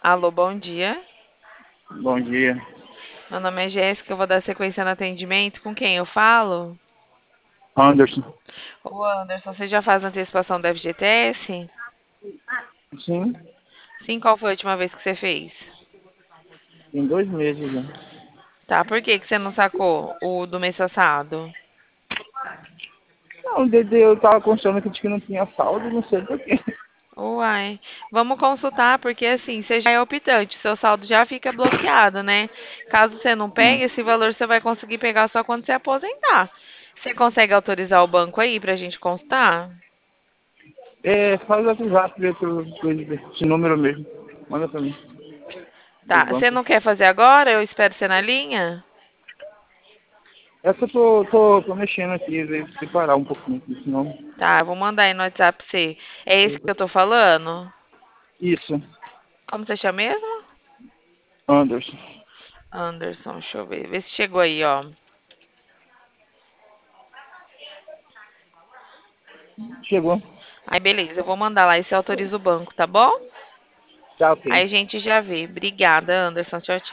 Alô, bom dia. Bom dia. Meu nome é Jéssica, eu vou dar sequência no atendimento. Com quem eu falo? Anderson. Ô, Anderson, você já faz antecipação do FGTS? Sim, Sim, qual foi a última vez que você fez? tem 2 meses já. Tá, por que que você não sacou o do mês passado? Não, eu tava constando que disse que não tinha saldo, não sei por quê. Uai, vamos consultar, porque assim, você já é optante, seu saldo já fica bloqueado, né? Caso você não Hum. pegue, esse valor você vai conseguir pegar só quando você aposentar. Você consegue autorizar o banco aí pra gente consultar? Faz o WhatsApp esse número mesmo. Manda pra mim, do Tá, você banco. não quer fazer agora? Eu espero você na linha? É que eu tô mexendo aqui, ver se parar um pouquinho, senão... Tá, eu vou mandar aí no WhatsApp pra você. É esse que eu tô falando? Isso, Como você chama mesmo? Anderson. Anderson, deixa eu ver. Vê se chegou aí, ó. Chegou. Aí, beleza, eu vou mandar lá e você autoriza o banco, tá bom? Tá ok. Aí a gente já vê. Obrigada, Anderson. Tchau, tchau.